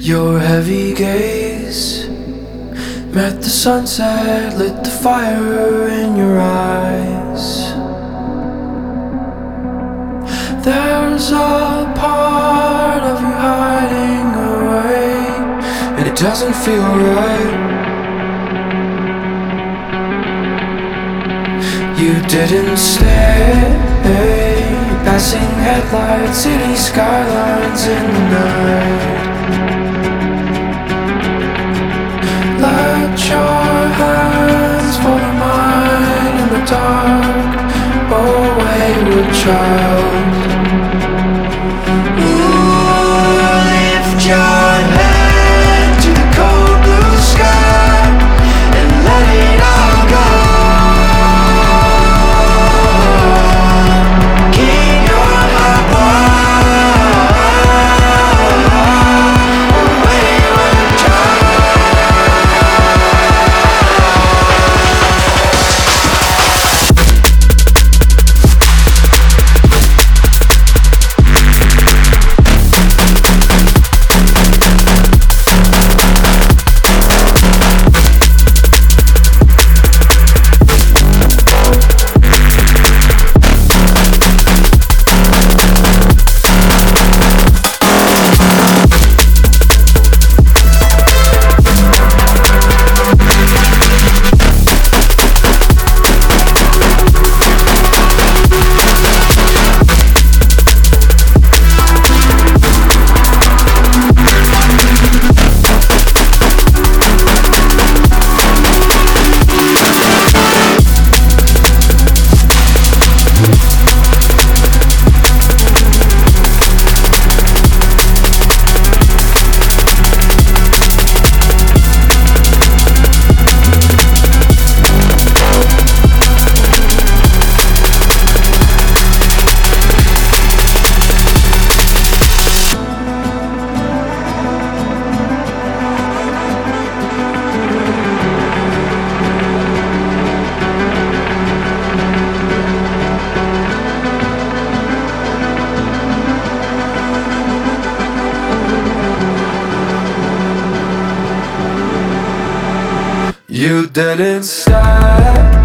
Your heavy gaze met the sunset, lit the fire in your eyes. There's a part of you hiding away, and it doesn't feel right. You didn't stay, passing headlights, city skylines in the night. Let your hands follow mine in the dark, oh wayward child. Ooh, lift your head to the cold blue sky and let it all go. Keep your heart wild, oh wayward child. You didn't stay,